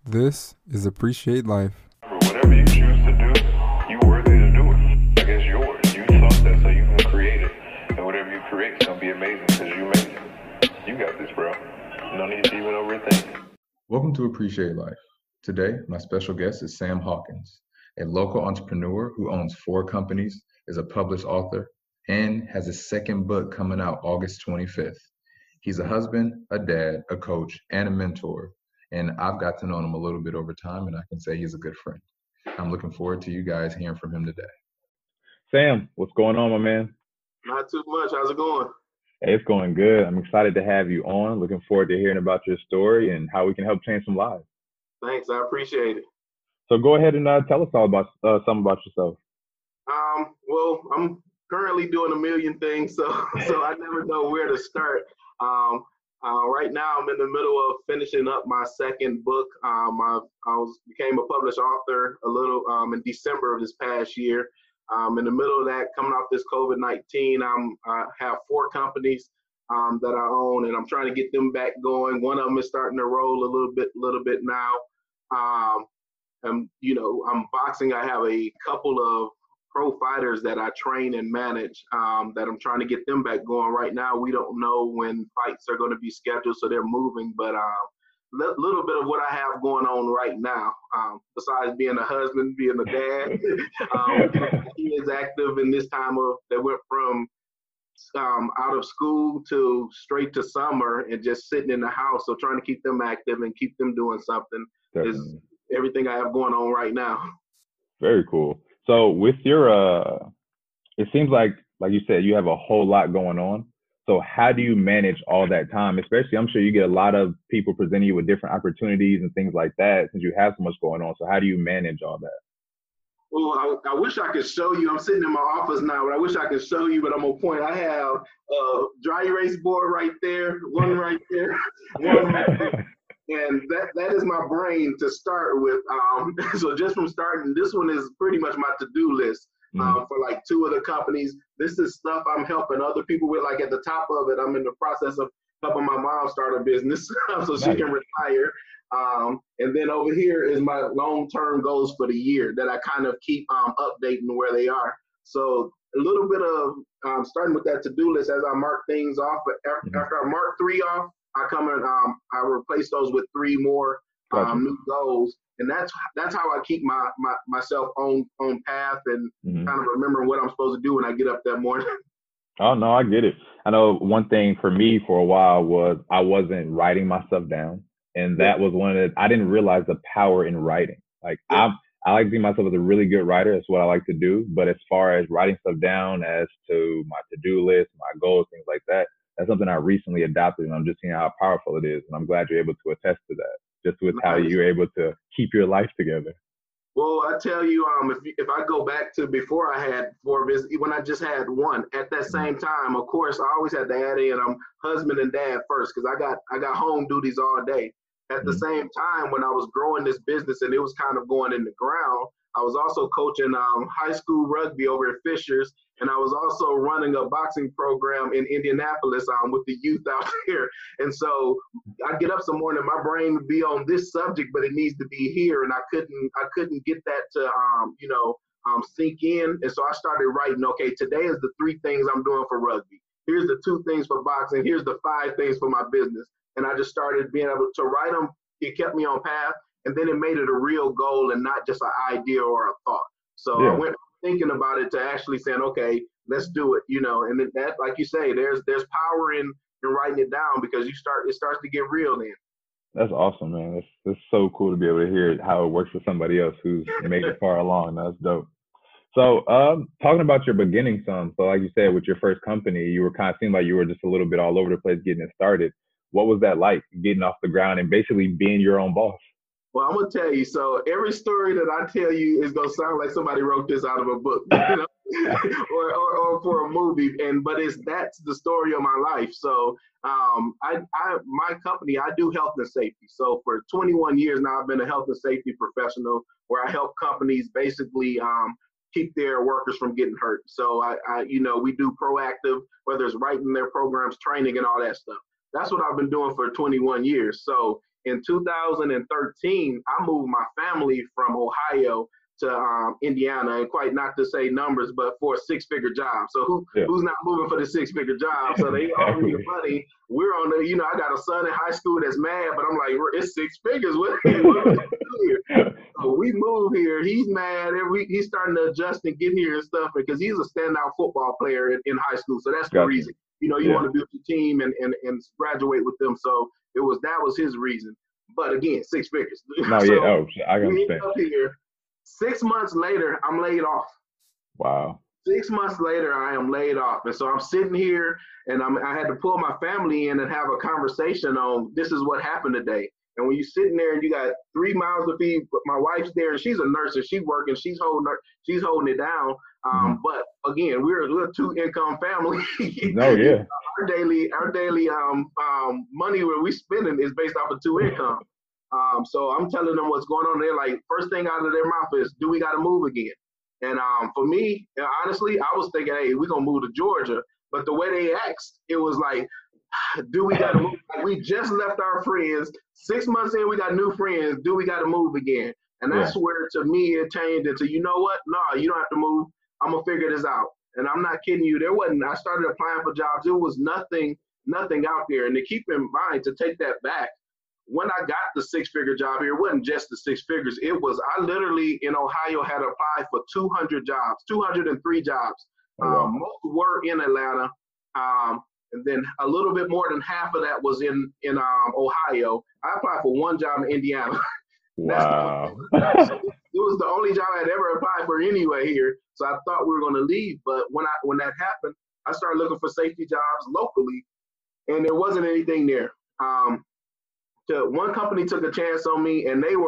This is Appreciate Life. Whatever you choose to do, you worthy to do it. Like it's yours. You thought that, so you can create it. And whatever you create is gonna be amazing because you made it. You got this, bro. No need to even overthink. Welcome to Appreciate Life. Today, my special guest is Sam Hawkins, a local entrepreneur who owns 4 companies, is a published author, and has a second book coming out August 25th. He's a husband, a dad, a coach, and a mentor. And I've got to know him a little bit over time, and I can say he's a good friend. I'm looking forward to you guys hearing from him today. Sam, what's going on, my man? Not too much. How's it going? Hey, it's going good. I'm excited to have you on. Looking forward to hearing about your story and how we can help change some lives. Thanks. I appreciate it. So go ahead and tell us all about something about yourself. Well, I'm currently doing a million things, so I never know where to start. Right now, I'm in the middle of finishing up my second book. Became a published author a little in December of this past year. In the middle of that, coming off this COVID-19, I have 4 companies that I own, and I'm trying to get them back going. One of them is starting to roll a little bit now. I'm boxing. I have a couple of pro fighters that I train and manage that I'm trying to get them back going. Right now, we don't know when fights are going to be scheduled, so they're moving. But little bit of what I have going on right now, besides being a husband, being a dad, he is active in this time of that went from out of school to straight to summer and just sitting in the house. So trying to keep them active and keep them doing something is everything I have going on right now. Very cool. So with your, it seems like you said, you have a whole lot going on. So how do you manage all that time? Especially, I'm sure you get a lot of people presenting you with different opportunities and things like that since you have so much going on. So how do you manage all that? Well, I wish I could show you. I'm sitting in my office now, but I wish I could show you, but I'm on point. I have a dry erase board right there, one right there, one right there. And that is my brain to start with. So just from starting, this one is pretty much my to-do list for like 2 of the companies. This is stuff I'm helping other people with. Like at the top of it, I'm in the process of helping my mom start a business so she can retire. And then over here is my long-term goals for the year that I kind of keep updating where they are. So a little bit of starting with that to-do list as I mark things off. But after I mark 3 off, I come and I replace those with 3 more new goals, and that's how I keep myself on path and kind of remember what I'm supposed to do when I get up that morning. Oh no, I get it. I know one thing for me for a while was I wasn't writing my stuff down, and that was one of the, I didn't realize the power in writing. Like I like to see myself as a really good writer. That's what I like to do. But as far as writing stuff down as to my to-do list, my goals, things like that, that's something I recently adopted, and I'm just seeing how powerful it is. And I'm glad you're able to attest to that, just with how you're able to keep your life together. Well, I tell you, if I go back to before I had 4 business, when I just had 1, at that same time, of course, I always had to add in husband and dad first because I got home duties all day. At the same time, when I was growing this business and it was kind of going in the ground, I was also coaching high school rugby over at Fishers, and I was also running a boxing program in Indianapolis with the youth out there. And so I get up some morning, my brain would be on this subject, but it needs to be here, and I couldn't get that to sink in. And so I started writing. Okay, today is the 3 things I'm doing for rugby. Here's the 2 things for boxing. Here's the 5 things for my business. And I just started being able to write them. It kept me on path. And then it made it a real goal and not just an idea or a thought. So I went thinking about it to actually saying, okay, let's do it, and that, like you say, there's power in writing it down because it starts to get real then. That's awesome, man. It's so cool to be able to hear how it works for somebody else who's made it far along. That's dope. So talking about your beginning some, so like you said, with your first company, you were kind of seemed like you were just a little bit all over the place getting it started. What was that like, getting off the ground and basically being your own boss? Well, I'm going to tell you, so every story that I tell you is going to sound like somebody wrote this out of a book, or for a movie, but that's the story of my life. So my company, I do health and safety. So for 21 years now, I've been a health and safety professional where I help companies basically keep their workers from getting hurt. So we do proactive, whether it's writing their programs, training, and all that stuff. That's what I've been doing for 21 years. So in 2013, I moved my family from Ohio to Indiana, and quite not to say numbers, but for a six-figure job. So who's not moving for the six-figure job? So they offer me the money. We're on the, I got a son in high school that's mad, but I'm like, it's six figures. What we do here? So we move here. He's mad. He's starting to adjust and get here and stuff because he's a standout football player in high school. So that's the reason. You want to build your team and graduate with them. So that was his reason. But again, six figures. No, so I understand. Up here, 6 months later, I'm laid off. Wow. 6 months later, I am laid off. And so I'm sitting here and I had to pull my family in and have a conversation on this is what happened today. And when you're sitting there and you got 3 mouths to feed, my wife's there and she's a nurse and she's working, she's holding it down. But again, we're a two-income family. Oh yeah. Our daily money where we spending is based off of two income. So I'm telling them what's going on. They're like, first thing out of their mouth is, do we got to move again? And for me, honestly, I was thinking, hey, we're going to move to Georgia. But the way they asked, it was like, do we got to move? Like, we just left our friends. 6 months in, we got new friends. Do we got to move again? And that's where, to me, it changed into, you know what? No, you don't have to move. I'm going to figure this out. And I'm not kidding you. I started applying for jobs. It was nothing out there. And to keep in mind, to take that back, when I got the six-figure job here, it wasn't just the six figures. It was, I literally in Ohio had applied for 200 jobs, 203 jobs. Most were in Atlanta. And then a little bit more than half of that was in Ohio. I applied for one job in Indiana. Wow. It was the only job I'd ever applied for anyway here. So I thought we were going to leave. But when that happened, I started looking for safety jobs locally, and there wasn't anything there. One company took a chance on me, and they've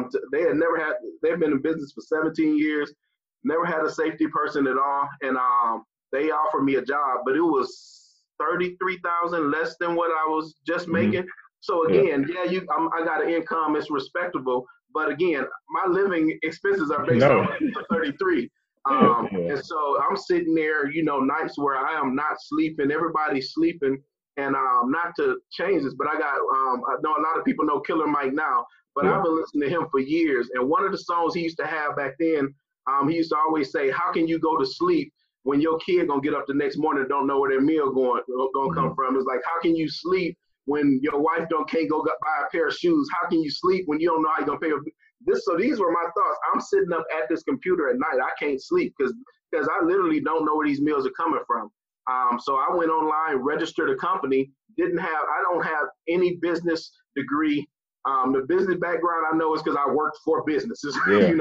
been in business for 17 years, never had a safety person at all. And they offered me a job, but it was $33,000 less than what I was just making. So again, I got an income, it's respectable, but again, my living expenses are based on 33. And so I'm sitting there, nights where I am not sleeping, everybody's sleeping. And not to change this, but I know a lot of people know Killer Mike now, but I've been listening to him for years. And one of the songs he used to have back then, he used to always say, how can you go to sleep when your kid gonna get up the next morning and don't know where their meal gonna come from? It's like, how can you sleep when your wife can't go buy a pair of shoes? How can you sleep when you don't know how you're gonna pay this? So these were my thoughts. I'm sitting up at this computer at night. I can't sleep because I literally don't know where these meals are coming from. So I went online, registered a company. I don't have any business degree. The business background I know is because I worked for businesses,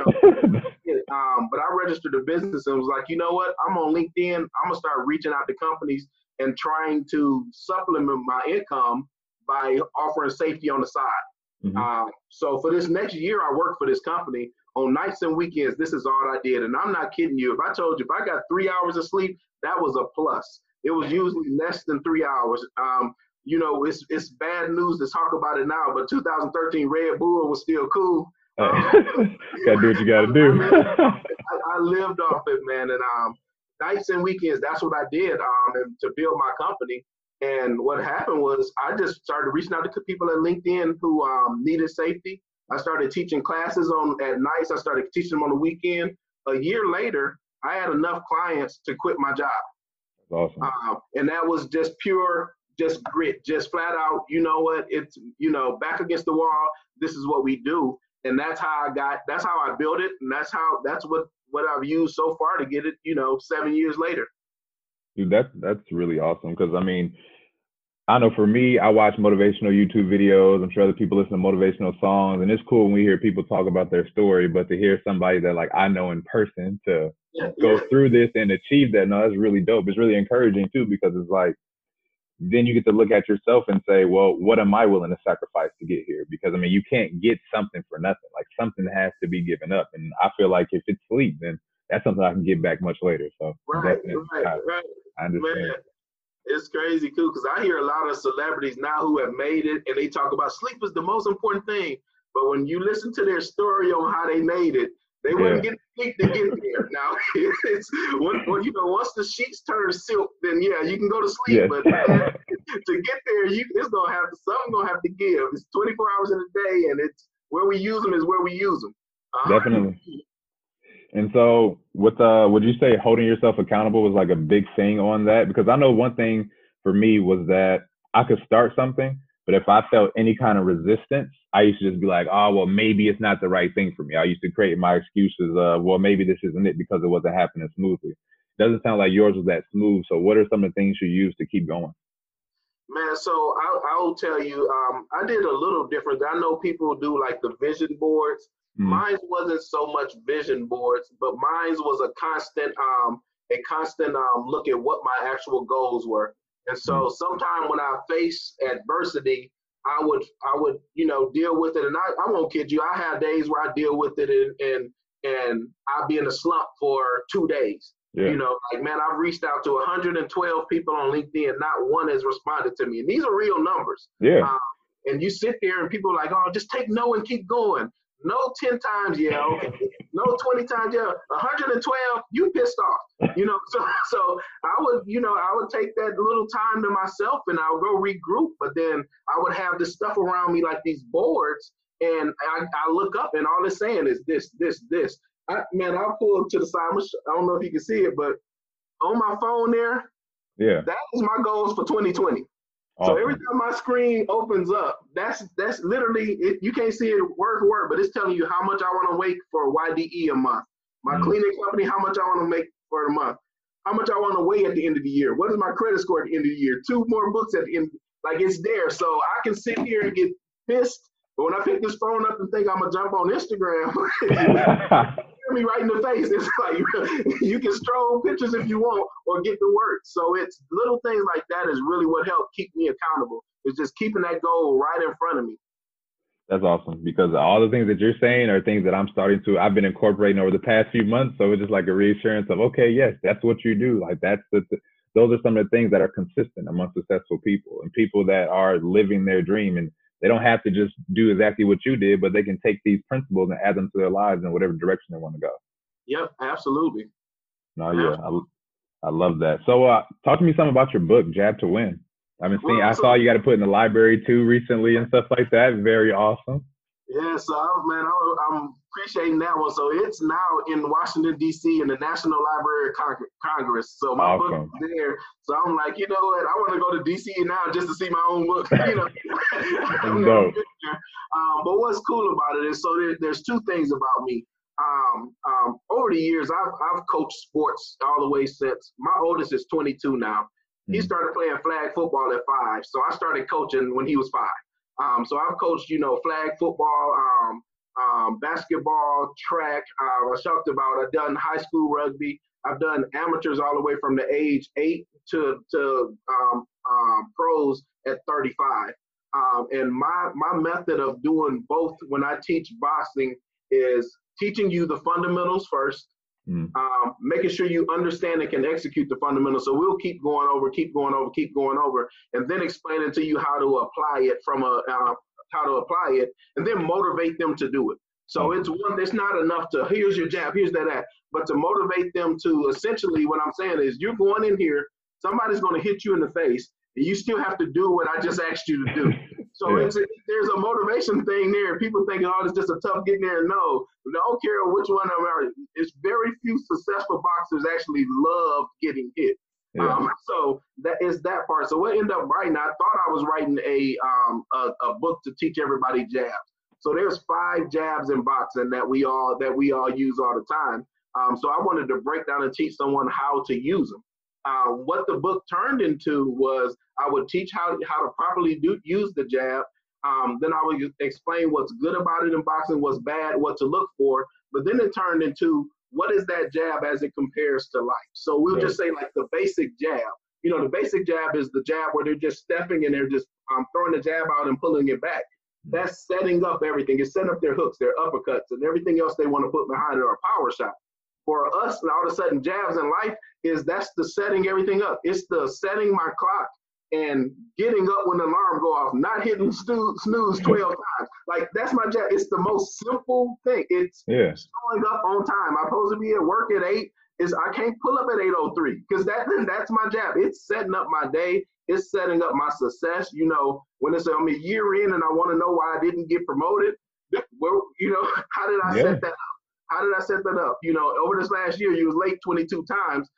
But I registered a business and was like, you know what? I'm on LinkedIn. I'm gonna start reaching out to companies and trying to supplement my income by offering safety on the side. So for this next year, I worked for this company on nights and weekends. This is all I did, and I'm not kidding you. If I told you if I got 3 hours of sleep, that was a plus. It was usually less than 3 hours. It's bad news to talk about it now, but 2013 Red Bull was still cool. Gotta do what you gotta do. I lived off it, man. And nights and weekends, that's what I did and to build my company. And what happened was I just started reaching out to people at LinkedIn who needed safety. I started teaching classes at nights. I started teaching them on the weekend. A year later, I had enough clients to quit my job. Awesome. And that was just grit, just flat out, you know what, it's, back against the wall, this is what we do. And that's how I built it. And that's what I've used so far to get it, 7 years later. Dude, that's really awesome. Cause I know for me, I watch motivational YouTube videos. I'm sure other people listen to motivational songs, and it's cool when we hear people talk about their story, but to hear somebody that like I know in person to go through this and achieve that, no, that's really dope. It's really encouraging too, because it's like, then you get to look at yourself and say, well, what am I willing to sacrifice to get here? Because you can't get something for nothing. Like something has to be given up. And I feel like if it's sleep, then that's something I can get back much later. So right. I understand. Man, it's crazy too, because I hear a lot of celebrities now who have made it and they talk about sleep is the most important thing. But when you listen to their story on how they made it, They wouldn't get sleep to get there. Now, it's once the sheets turn silk, then yeah, you can go to sleep. Yes. But man, to get there, something gonna have to give. It's 24 hours in a day, and it's where we use them is where we use them. Definitely. And so, would you say holding yourself accountable was like a big thing on that? Because I know one thing for me was that I could start something, but if I felt any kind of resistance, I used to just be like, oh, well, maybe it's not the right thing for me. I used to create my excuses. Well, maybe this isn't it because it wasn't happening smoothly. Doesn't sound like yours was that smooth. So what are some of the things you use to keep going? Man, so I'll tell you, I did a little different. I know people do like the vision boards. Mine wasn't so much vision boards, but mine was a constant look at what my actual goals were. And so sometime when I face adversity, I would deal with it. And I won't kid you, I have days where I deal with it and I'll be in a slump for 2 days. Yeah. Like, man, I've reached out to 112 people on LinkedIn. Not one has responded to me. And these are real numbers. Yeah. And you sit there and people are like, oh, just take no and keep going. No 10 times, yeah. Okay. No 20 times, yeah. 112, you pissed off. So I would take that little time to myself and I would go regroup. But then I would have this stuff around me like these boards, and I look up and all it's saying is this. I'll pull up to the side. I don't know if you can see it, but on my phone there, yeah, that is my goals for 2020. Awesome. So every time my screen opens up, that's literally it. You can't see it word for word, but it's telling you how much I want to make for YDE a month. My cleaning company, how much I want to make for the month. How much I want to weigh at the end of the year. What is my credit score at the end of the year? 2 more books at the end. Like, it's there. So I can sit here and get pissed. But when I pick this phone up and think I'm going to jump on Instagram, me right in the face. It's like you can stroll pictures if you want or get to work. So it's little things like that is really what helped keep me accountable. It's just keeping that goal right in front of me. That's awesome, because all the things that you're saying are things that I've been incorporating over the past few months. So it's just like a reassurance of, okay, yes, that's what you do. Like those are some of the things that are consistent among successful people and people that are living their dream. And they don't have to just do exactly what you did, but they can take these principles and add them to their lives in whatever direction they want to go. Yep, absolutely. No, yeah, I love that. So talk to me some about your book, Jab to Win. I saw you got to put in the library too recently and stuff like that. Very awesome. Yeah, so I'm appreciating that one. So it's now in Washington, D.C. in the National Library of Congress. So my book is there. So I'm like, you know what? I want to go to D.C. now just to see my own book. Dope. But what's cool about it is, so there's 2 things about me. Over the years, I've coached sports all the way since my oldest is 22 now. He started playing flag football at 5. So I started coaching when he was 5. So I've coached, flag football, basketball, track. I talked about, I've done high school rugby. I've done amateurs all the way from the age 8 to pros at 35. And my method of doing both when I teach boxing is teaching you the fundamentals first, making sure you understand and can execute the fundamentals. So we'll keep going over, and then explaining to you how to apply it, and then motivate them to do it. So it's not enough to, here's your jab, here's that, but to motivate them to, essentially what I'm saying is, you're going in here, somebody's going to hit you in the face, and you still have to do what I just asked you to do. So there's a motivation thing there. People think, oh, it's just a tough getting there. No, I don't care which one of them are. It's very few successful boxers actually love getting hit. Yeah. So that is that part. So what I ended up writing, I thought I was writing a book to teach everybody jabs. So there's 5 jabs in boxing that we all use all the time. So I wanted to break down and teach someone how to use them. What the book turned into was I would teach how to properly use the jab. Then I would explain what's good about it in boxing, what's bad, what to look for. But then it turned into, what is that jab as it compares to life? So we'll just say, like, the basic jab. The basic jab is the jab where they're just stepping and they're just throwing the jab out and pulling it back. That's setting up everything. It's setting up their hooks, their uppercuts, and everything else they want to put behind it, or a power shot. For us, all of a sudden, jabs in life that's the setting everything up. It's the setting my clock and getting up when the alarm go off, not hitting snooze 12 times. Like, that's my jab. It's the most simple thing. It's showing up on time. I'm supposed to be at work at 8. I can't pull up at 8:03 because that's my jab. It's setting up my day. It's setting up my success. You know, when I'm a year in and I want to know why I didn't get promoted, well, you know, how did I set that up? How did I set that up? You know, over this last year, you was late 22 times.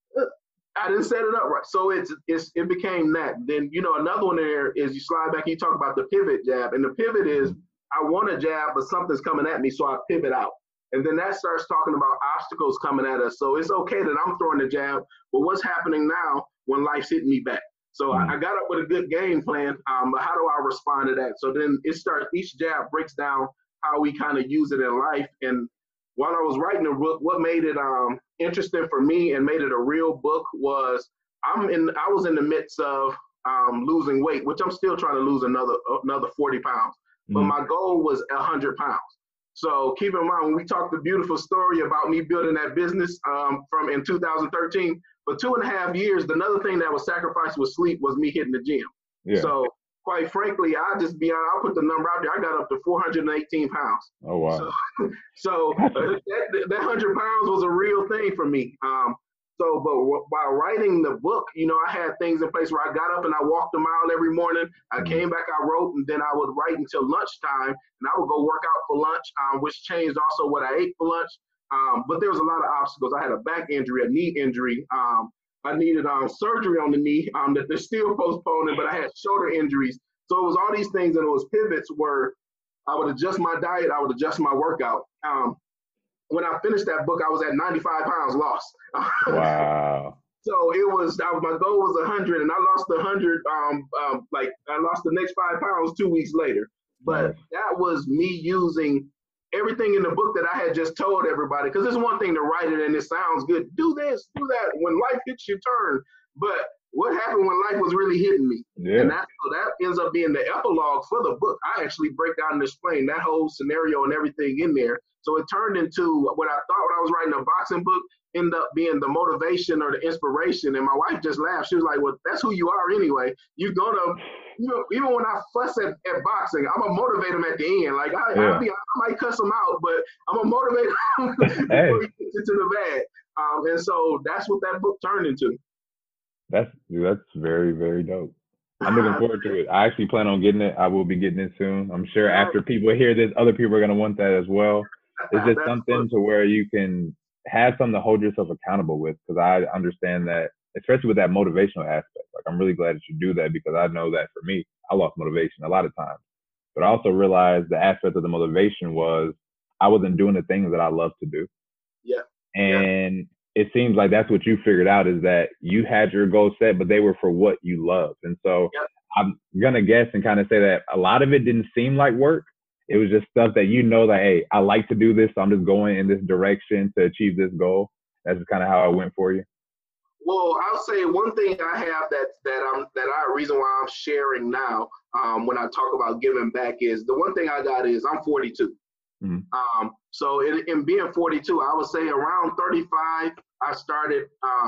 I didn't set it up right. So it became that. Then, you know, another one there is you slide back and you talk about the pivot jab. And the pivot is I want to jab, but something's coming at me, so I pivot out. And then that starts talking about obstacles coming at us. So it's okay that I'm throwing the jab, but what's happening now when life's hitting me back? So I got up with a good game plan, but how do I respond to that? So then each jab breaks down how we kind of use it in life. And while I was writing the book, what made it interesting for me and made it a real book was I was in the midst of losing weight, which I'm still trying to lose another 40 pounds. But my goal was 100 pounds. So keep in mind, when we talked the beautiful story about me building that business from in 2013, for 2.5 years, another thing that was sacrificed with sleep was me hitting the gym. Yeah. So quite frankly, I'll put the number out there. I got up to 418 pounds. Oh, wow. So that 100 pounds was a real thing for me. But while writing the book, you know, I had things in place where I got up and I walked a mile every morning. I came back, I wrote, and then I would write until lunchtime, and I would go work out for lunch, which changed also what I ate for lunch. But there was a lot of obstacles. I had a back injury, a knee injury. I needed surgery on the knee that they're still postponing, but I had shoulder injuries. So it was all these things, and it was pivots where I would adjust my diet, I would adjust my workout. When I finished that book, I was at 95 pounds lost. Wow. So my goal was 100, and I lost 100. I lost the next 5 pounds 2 weeks later. But that was me using everything in the book that I had just told everybody. Because it's one thing to write it and it sounds good. Do this, do that. When life hits your turn. But what happened when life was really hitting me? Yeah. And that ends up being the epilogue for the book. I actually break down and explain that whole scenario and everything in there. So it turned into what I thought when I was writing a boxing book, ended up being the motivation or the inspiration. And my wife just laughed. She was like, well, that's who you are anyway. You're going to, you know, even when I fuss at boxing, I'm going to motivate them at the end. Like, I might cuss them out, but I'm going to motivate them before he gets into the bag. And so that's what that book turned into. That's very, very dope. I'm looking forward to it. I actually plan on getting it. I will be getting it soon. I'm sure after people hear this, other people are going to want that as well. It's just something to where you can have something to hold yourself accountable with, because I understand that, especially with that motivational aspect. Like, I'm really glad that you do that, because I know that for me, I lost motivation a lot of times. But I also realized the aspect of the motivation was I wasn't doing the things that I love to do. Yeah. And it seems like that's what you figured out, is that you had your goals set, but they were for what you loved. And so I'm going to guess and kind of say that a lot of it didn't seem like work. It was just stuff that, you know, that, hey, I like to do this, so I'm just going in this direction to achieve this goal. That's just kind of how it went for you. Well, I'll say one thing I have reason why I'm sharing now when I talk about giving back is the one thing I got is I'm 42. Mm-hmm. So in being 42, I would say around 35, I started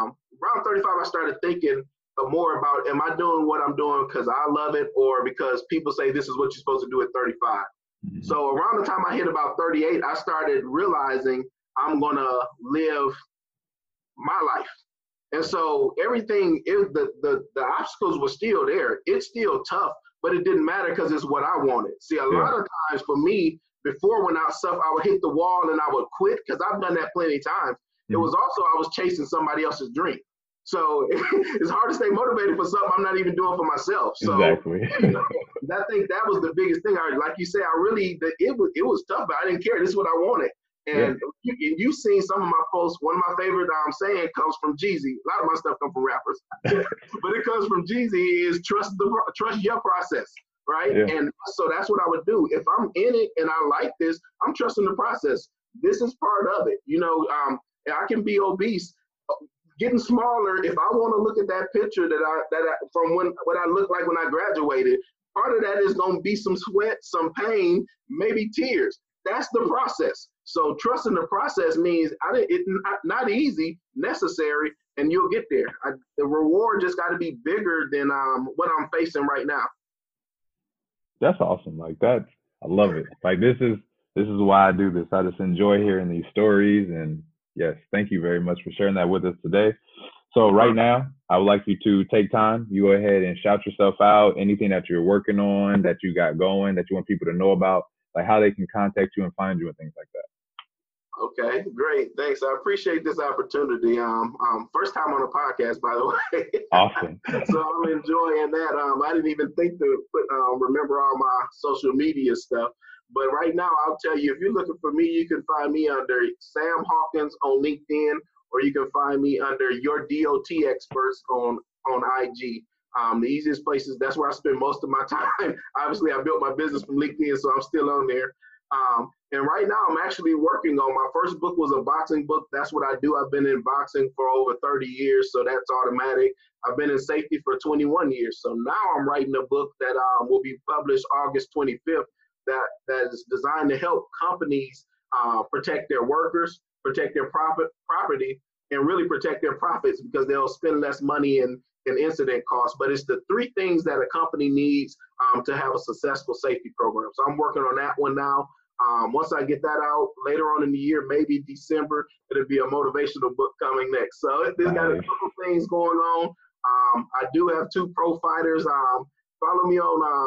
thinking more about, am I doing what I'm doing because I love it, or because people say this is what you're supposed to do at 35? Mm-hmm. So around the time I hit about 38, I started realizing I'm going to live my life. And so everything, the obstacles were still there. It's still tough, but it didn't matter because it's what I wanted. See, a lot of times for me, before when I would hit the wall and I would quit, because I've done that plenty of times. Mm-hmm. It was also I was chasing somebody else's dream. So it's hard to stay motivated for something I'm not even doing for myself. So exactly. I think that was the biggest thing. Like you say, it was tough, but I didn't care. This is what I wanted. And you've seen some of my posts. One of my favorite saying comes from Jeezy. A lot of my stuff comes from rappers, but it comes from Jeezy is trust your process, right? Yeah. And so that's what I would do. If I'm in it and I like this, I'm trusting the process. This is part of it. You know, I can be obese. Getting smaller, if I want to look at that picture from what I looked like when I graduated, part of that is going to be some sweat, some pain, maybe tears. that's the process. So trusting the process means it's not easy, necessary, and you'll get there. The reward just got to be bigger than what I'm facing right now. That's awesome. Like that, I love it. Like this is why I do this. I just enjoy hearing these stories. And yes, thank you very much for sharing that with us today. So right now, I would like you to take time. You go ahead and shout yourself out. Anything that you're working on, that you got going, that you want people to know about, like how they can contact you and find you and things like that. Okay, great. Thanks. I appreciate this opportunity. First time on a podcast, by the way. Awesome. So I'm enjoying that. I didn't even think to remember all my social media stuff. But right now, I'll tell you, if you're looking for me, you can find me under Sam Hawkins on LinkedIn, or you can find me under Your DOT Experts on IG. The easiest places, that's where I spend most of my time. Obviously, I built my business from LinkedIn, so I'm still on there. And right now, I'm actually working on my first book was a boxing book. That's what I do. I've been in boxing for over 30 years, so that's automatic. I've been in safety for 21 years. So now I'm writing a book that will be published August 25th that is designed to help companies protect their workers, protect their property, and really protect their profits because they'll spend less money in incident costs. But it's the three things that a company needs to have a successful safety program. So I'm working on that one now. Once I get that out later on in the year, maybe December, it'll be a motivational book coming next. So there's got a couple things going on. I do have 2 pro fighters. Follow me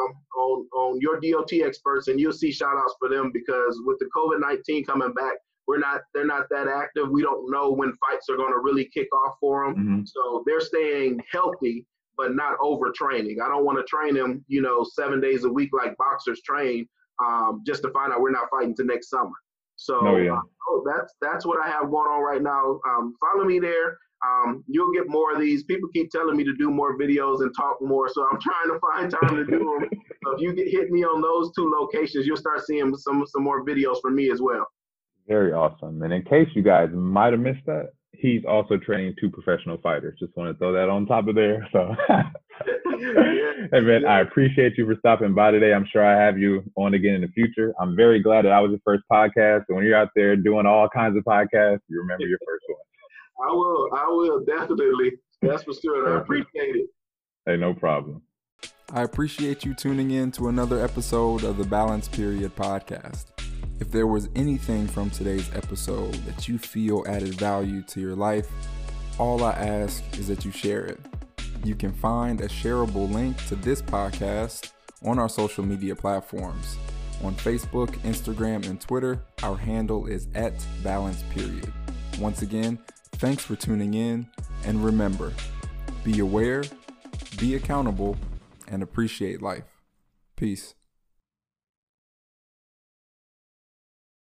on Your DOT Experts, and you'll see shout outs for them because with the COVID-19 coming back, they're not that active. We don't know when fights are going to really kick off for them. Mm-hmm. So they're staying healthy, but not overtraining. I don't want to train them, 7 days a week like boxers train, just to find out we're not fighting till next summer. So that's what I have going on right now. Follow me there. You'll get more of these. People keep telling me to do more videos and talk more, so I'm trying to find time to do them. So if you hit me on those 2 locations, you'll start seeing some more videos from me as well. Very awesome. And in case you guys might have missed that, he's also training 2 professional fighters. Just want to throw that on top of there. So, hey man, I appreciate you for stopping by today. I'm sure I have you on again in the future. I'm very glad that I was your first podcast. And when you're out there doing all kinds of podcasts, you remember your first one. I will definitely. That's for sure. I appreciate it. Hey, no problem. I appreciate you tuning in to another episode of the Balance Period podcast. If there was anything from today's episode that you feel added value to your life, all I ask is that you share it. You can find a shareable link to this podcast on our social media platforms. On Facebook, Instagram, and Twitter, our handle is @BalancePeriod. Once again, thanks for tuning in, and remember, be aware, be accountable, and appreciate life. Peace.